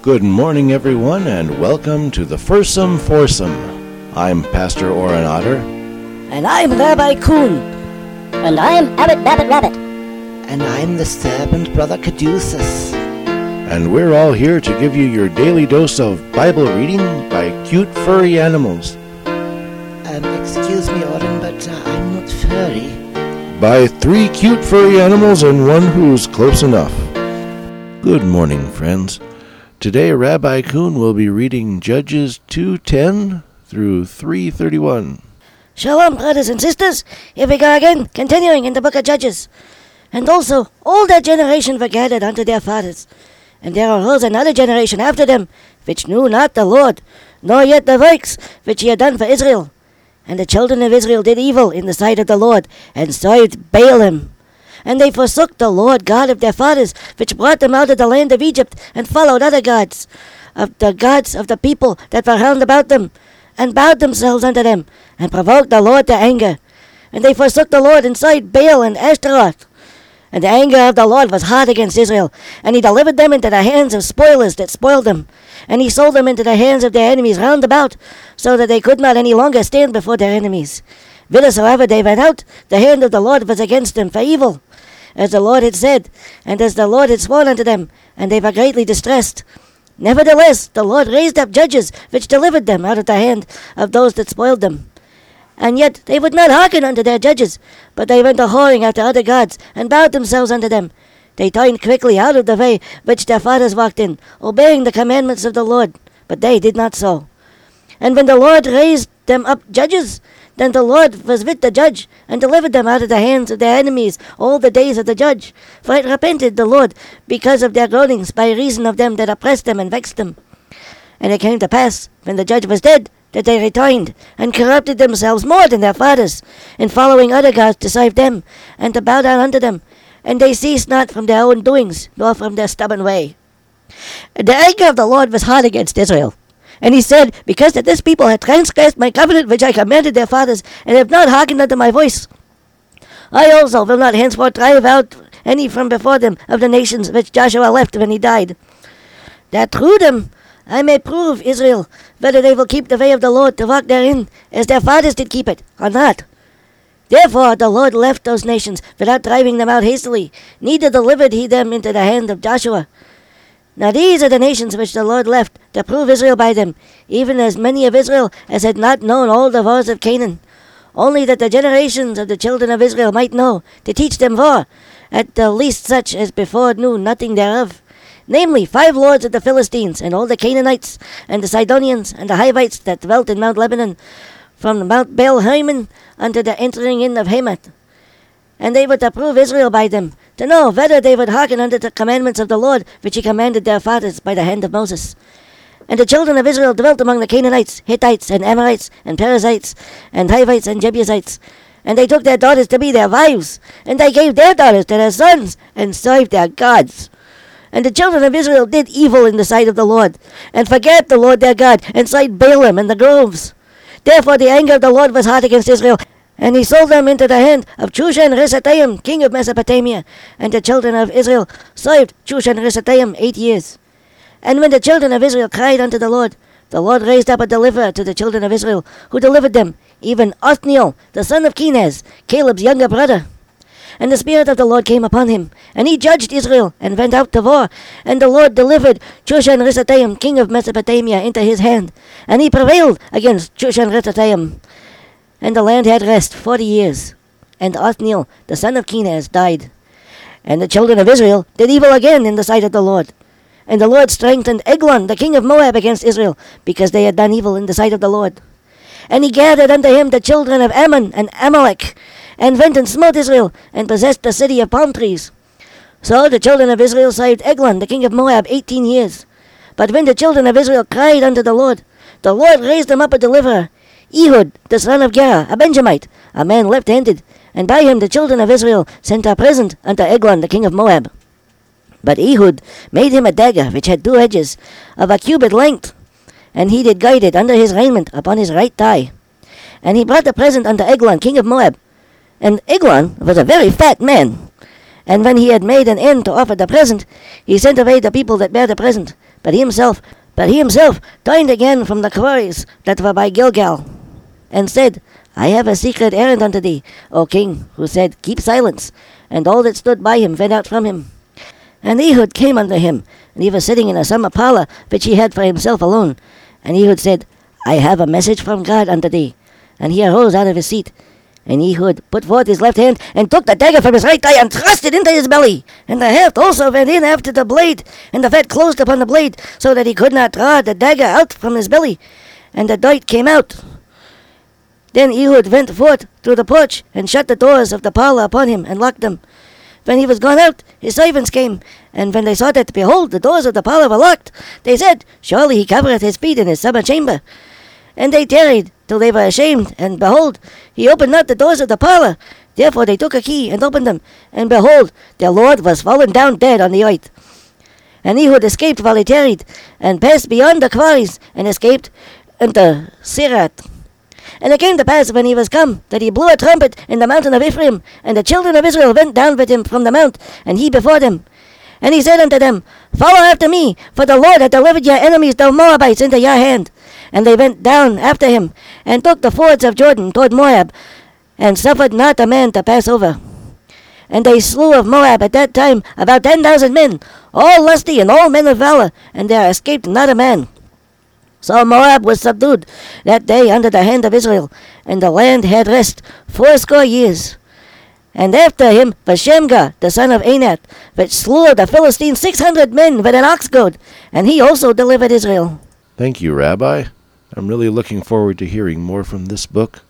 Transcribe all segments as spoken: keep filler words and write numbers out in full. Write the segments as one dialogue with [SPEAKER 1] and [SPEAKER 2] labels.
[SPEAKER 1] Good morning, everyone, and welcome to the Fursome Foursome. I'm Pastor Oren Otter.
[SPEAKER 2] And I'm Rabbi Kuhn.
[SPEAKER 3] And I'm Abbot Babbitt Rabbit.
[SPEAKER 4] And I'm the servant Brother Caduceus.
[SPEAKER 1] And we're all here to give you your daily dose of Bible reading by cute furry animals.
[SPEAKER 4] Um, excuse me, Oren, but uh, I'm not furry.
[SPEAKER 1] By three cute furry animals and one who's close enough. Good morning, friends. Today, Rabbi Kuhn will be reading Judges two ten through three thirty-one.
[SPEAKER 2] Shalom, brothers and sisters. Here we go again, continuing in the book of Judges. And also, all that generation were gathered unto their fathers. And there arose another generation after them, which knew not the Lord, nor yet the works which he had done for Israel. And the children of Israel did evil in the sight of the Lord, and served Baalim. And they forsook the Lord God of their fathers, which brought them out of the land of Egypt, and followed other gods, of the gods of the people that were round about them, and bowed themselves unto them, and provoked the Lord to anger. And they forsook the Lord, and served Baal and Ashtaroth. And the anger of the Lord was hot against Israel, and he delivered them into the hands of spoilers that spoiled them. And he sold them into the hands of their enemies round about, so that they could not any longer stand before their enemies. Whithersoever they went out, the hand of the Lord was against them for evil, as the Lord had said, and as the Lord had sworn unto them, and they were greatly distressed. Nevertheless, the Lord raised up judges, which delivered them out of the hand of those that spoiled them. And yet they would not hearken unto their judges, but they went a whoring after other gods, and bowed themselves unto them. They turned quickly out of the way which their fathers walked in, obeying the commandments of the Lord, but they did not so. And when the Lord raised them up judges, then the Lord was with the judge, and delivered them out of the hands of their enemies all the days of the judge. For it repented the Lord because of their groanings, by reason of them that oppressed them and vexed them. And it came to pass, when the judge was dead, that they returned, and corrupted themselves more than their fathers, in following other gods to serve them, and to bow down unto them. And they ceased not from their own doings, nor from their stubborn way. And the anger of the Lord was hot against Israel. And he said, because that this people had transgressed my covenant which I commanded their fathers, and have not hearkened unto my voice, I also will not henceforth drive out any from before them of the nations which Joshua left when he died, that through them I may prove Israel whether they will keep the way of the Lord to walk therein, as their fathers did keep it, or not. Therefore the Lord left those nations without driving them out hastily, neither delivered he them into the hand of Joshua. Now these are the nations which the Lord left to prove Israel by them, even as many of Israel as had not known all the wars of Canaan, only that the generations of the children of Israel might know, to teach them war, at the least such as before knew nothing thereof. Namely, five lords of the Philistines, and all the Canaanites, and the Sidonians, and the Hivites that dwelt in Mount Lebanon, from Mount Baal-Hermon unto the entering in of Hamath. And they were to prove Israel by them, to know whether they would hearken unto the commandments of the Lord, which he commanded their fathers by the hand of Moses. And the children of Israel dwelt among the Canaanites, Hittites, and Amorites, and Perizzites, and Hivites, and Jebusites. And they took their daughters to be their wives, and they gave their daughters to their sons, and served their gods. And the children of Israel did evil in the sight of the Lord, and forgat the Lord their God, and served Baalim and the groves. Therefore the anger of the Lord was hot against Israel, and he sold them into the hand of Chushan-Rishathaim, king of Mesopotamia. And the children of Israel served Chushan-Rishathaim eight years. And when the children of Israel cried unto the Lord, the Lord raised up a deliverer to the children of Israel, who delivered them, even Othniel, the son of Kenaz, Caleb's younger brother. And the Spirit of the Lord came upon him, and he judged Israel, and went out to war. And the Lord delivered Chushan-Rishathaim, king of Mesopotamia, into his hand, and he prevailed against Chushan-Rishathaim. And the land had rest forty years. And Othniel, the son of Kenaz, died. And the children of Israel did evil again in the sight of the Lord. And the Lord strengthened Eglon, the king of Moab, against Israel, because they had done evil in the sight of the Lord. And he gathered unto him the children of Ammon and Amalek, and went and smote Israel, and possessed the city of palm trees. So the children of Israel served Eglon, the king of Moab, eighteen years. But when the children of Israel cried unto the Lord, the Lord raised them up a deliverer, Ehud, the son of Gera, a Benjamite, a man left-handed, and by him the children of Israel sent a present unto Eglon, the king of Moab. But Ehud made him a dagger which had two edges, of a cubit length, and he did guide it under his raiment upon his right thigh. And he brought the present unto Eglon, king of Moab. And Eglon was a very fat man. And when he had made an end to offer the present, he sent away the people that bare the present, But he himself, but he himself turned again from the quarries that were by Gilgal, and said, I have a secret errand unto thee, O king, who said, Keep silence. And all that stood by him went out from him. And Ehud came unto him, and he was sitting in a summer parlour, which he had for himself alone. And Ehud said, I have a message from God unto thee. And he arose out of his seat. And Ehud put forth his left hand, and took the dagger from his right thigh, and thrust it into his belly. And the haft also went in after the blade, and the fat closed upon the blade, so that he could not draw the dagger out from his belly. And the dart came out. Then Ehud went forth through the porch, and shut the doors of the parlour upon him, and locked them. When he was gone out, his servants came, and when they saw that, behold, the doors of the parlour were locked, they said, Surely he covereth his feet in his summer chamber. And they tarried till they were ashamed, and behold, he opened not the doors of the parlour. Therefore they took a key, and opened them, and behold, their lord was fallen down dead on the earth. And Ehud escaped while he tarried, and passed beyond the quarries, and escaped unto Sirat. And it came to pass, when he was come, that he blew a trumpet in the mountain of Ephraim, and the children of Israel went down with him from the mount, and he before them. And he said unto them, Follow after me, for the Lord hath delivered your enemies the Moabites into your hand. And they went down after him, and took the fords of Jordan toward Moab, and suffered not a man to pass over. And they slew of Moab at that time about ten thousand men, all lusty and all men of valour, and there escaped not a man. So Moab was subdued that day under the hand of Israel, and the land had rest fourscore years. And after him was Shemgar, the son of Anath, which slew of the Philistines six hundred men with an ox goad, and he also delivered Israel.
[SPEAKER 1] Thank you, Rabbi. I'm really looking forward to hearing more from this book.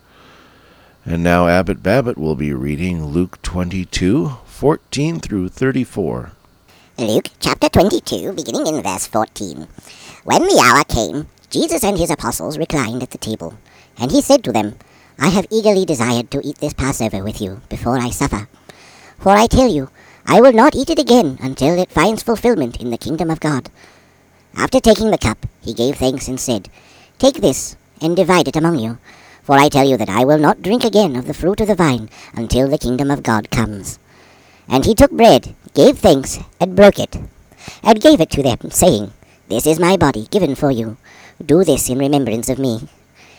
[SPEAKER 1] And now Abbot Babbitt will be reading Luke twenty-two, fourteen through thirty-four.
[SPEAKER 3] Luke chapter twenty-two, beginning in verse fourteen. When the hour came, Jesus and his apostles reclined at the table, and he said to them, I have eagerly desired to eat this Passover with you before I suffer. For I tell you, I will not eat it again until it finds fulfillment in the kingdom of God. After taking the cup, he gave thanks and said, Take this, and divide it among you. For I tell you that I will not drink again of the fruit of the vine until the kingdom of God comes. And he took bread, gave thanks, and broke it, and gave it to them, saying, This is my body given for you. Do this in remembrance of me.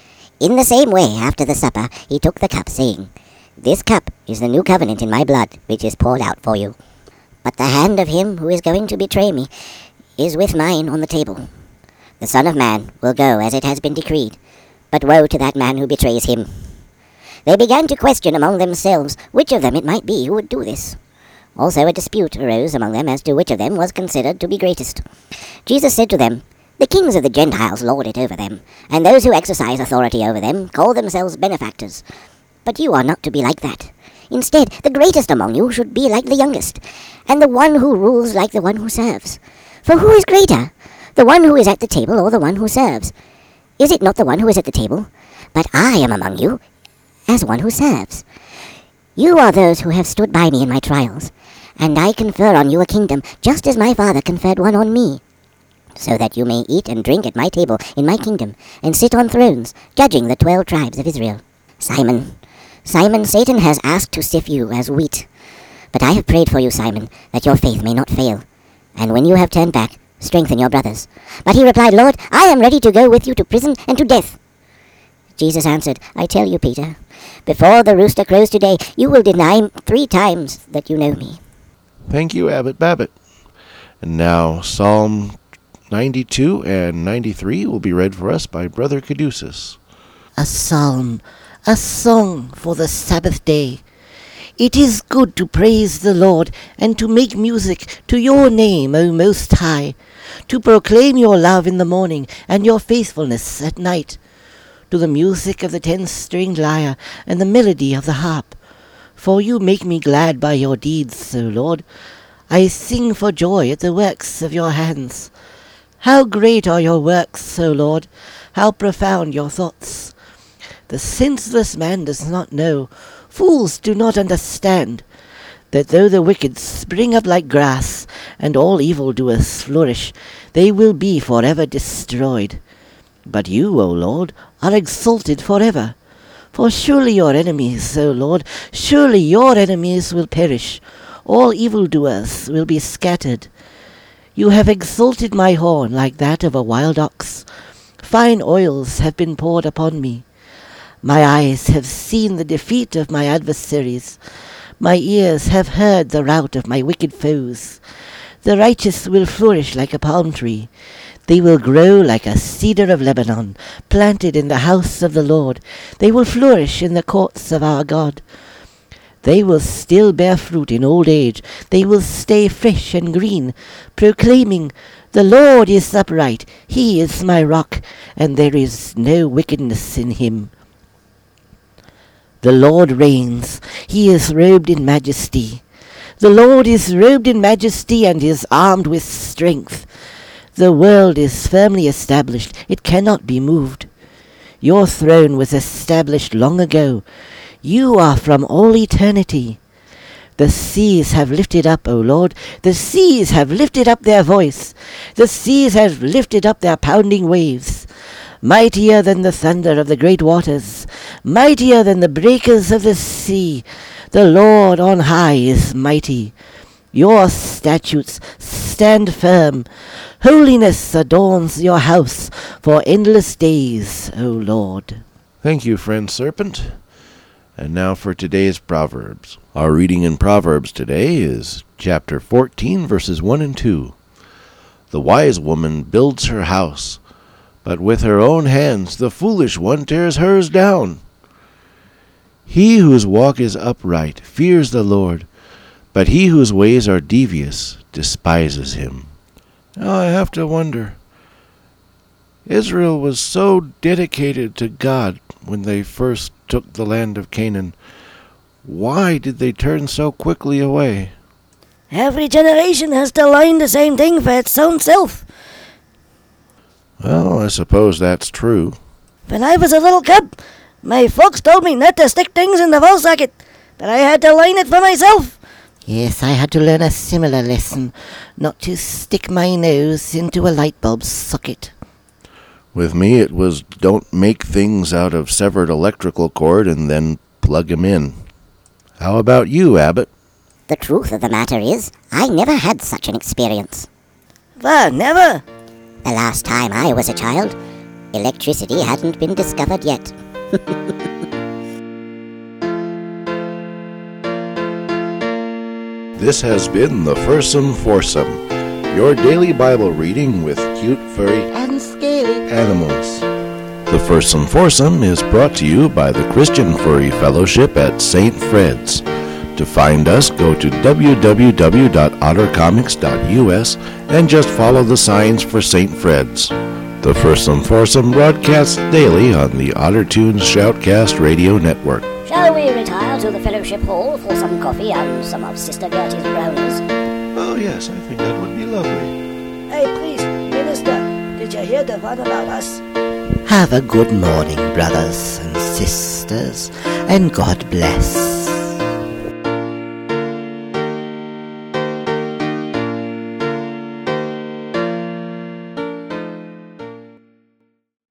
[SPEAKER 3] In the same way, after the supper, he took the cup, saying, This cup is the new covenant in my blood, which is poured out for you. But the hand of him who is going to betray me is with mine on the table. The Son of Man will go as it has been decreed, but woe to that man who betrays him. They began to question among themselves which of them it might be who would do this. Also a dispute arose among them as to which of them was considered to be greatest. Jesus said to them, The kings of the Gentiles lord it over them, and those who exercise authority over them call themselves benefactors. But you are not to be like that. Instead, the greatest among you should be like the youngest, and the one who rules like the one who serves. For who is greater, the one who is at the table or the one who serves? Is it not the one who is at the table? But I am among you as one who serves. You are those who have stood by me in my trials, and I confer on you a kingdom, just as my Father conferred one on me, so that you may eat and drink at my table in my kingdom, and sit on thrones, judging the twelve tribes of Israel. Simon, Simon, Satan has asked to sift you as wheat, but I have prayed for you, Simon, that your faith may not fail. And when you have turned back, strengthen your brothers. But he replied, Lord, I am ready to go with you to prison and to death. Jesus answered, I tell you, Peter, before the rooster crows today, you will deny three times that you know me.
[SPEAKER 1] Thank you, Abbot Babbitt. And now Psalm ninety-two and ninety-three will be read for us by Brother Caduceus.
[SPEAKER 4] A psalm, a song for the Sabbath day. It is good to praise the Lord and to make music to your name, O Most High, to proclaim your love in the morning and your faithfulness at night, to the music of the ten-stringed lyre and the melody of the harp. For you make me glad by your deeds, O Lord. I sing for joy at the works of your hands. How great are your works, O Lord! How profound your thoughts! The senseless man does not know, fools do not understand, that though the wicked spring up like grass, and all evildoers flourish, they will be forever destroyed. But you, O Lord, are exalted forever. For surely your enemies, O Lord, surely your enemies will perish. All evildoers will be scattered. You have exalted my horn like that of a wild ox. Fine oils have been poured upon me. My eyes have seen the defeat of my adversaries. My ears have heard the rout of my wicked foes. The righteous will flourish like a palm tree. They will grow like a cedar of Lebanon, planted in the house of the Lord. They will flourish in the courts of our God. They will still bear fruit in old age. They will stay fresh and green, proclaiming, "The Lord is upright. He is my rock, and there is no wickedness in him." The Lord reigns. He is robed in majesty. The Lord is robed in majesty and is armed with strength. The world is firmly established. It cannot be moved. Your throne was established long ago. You are from all eternity. The seas have lifted up, O Lord. The seas have lifted up their voice. The seas have lifted up their pounding waves. Mightier than the thunder of the great waters, mightier than the breakers of the sea. The Lord on high is mighty. Your statutes stand firm. Holiness adorns your house for endless days, O Lord.
[SPEAKER 1] Thank you, friend Serpent. And now for today's Proverbs. Our reading in Proverbs today is chapter fourteen, verses one and two. The wise woman builds her house, but with her own hands the foolish one tears hers down. He whose walk is upright fears the Lord, but he whose ways are devious despises him. Now I have to wonder, Israel was so dedicated to God when they first took the land of Canaan. Why did they turn so quickly away?
[SPEAKER 2] Every generation has to learn the same thing for its own self.
[SPEAKER 1] Well, I suppose that's true.
[SPEAKER 2] When I was a little cub, my folks told me not to stick things in the wall socket, but I had to learn it for myself.
[SPEAKER 4] Yes, I had to learn a similar lesson, not to stick my nose into a light bulb socket.
[SPEAKER 1] With me it was don't make things out of severed electrical cord and then plug 'em in. How about you, Abbott?
[SPEAKER 3] The truth of the matter is, I never had such an experience.
[SPEAKER 2] What, never?
[SPEAKER 3] The last time I was a child, electricity hadn't been discovered yet.
[SPEAKER 1] This has been the Fursome Foursome, your daily Bible reading with cute, furry,
[SPEAKER 4] And scaly.
[SPEAKER 1] animals. The Fursome Foursome is brought to you by the Christian Furry Fellowship at Saint Fred's. To find us, go to w w w dot otter comics dot u s and just follow the signs for Saint Fred's. The Fursome Foursome broadcasts daily on the Otter Tunes Shoutcast Radio Network.
[SPEAKER 3] Shall we retire to the fellowship hall for some coffee and some of Sister Gertie's brownies?
[SPEAKER 1] Oh yes, I think that would be lovely.
[SPEAKER 2] Hey, please, Minister, did you hear the one about us?
[SPEAKER 4] Have a good morning, brothers and sisters, and God bless.